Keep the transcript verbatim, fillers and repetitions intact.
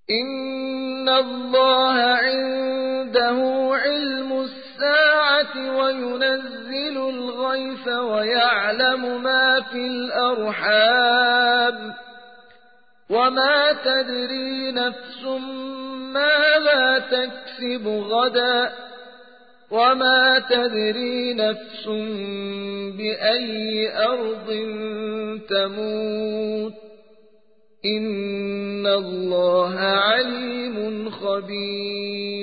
إن الله عنده علم الساعة وينزل الغيث ويعلم ما في الأرحام وما تدري نفس ماذا تكسب غدا وما تدري نفس بأي أرض تموت إن الله عليم خبير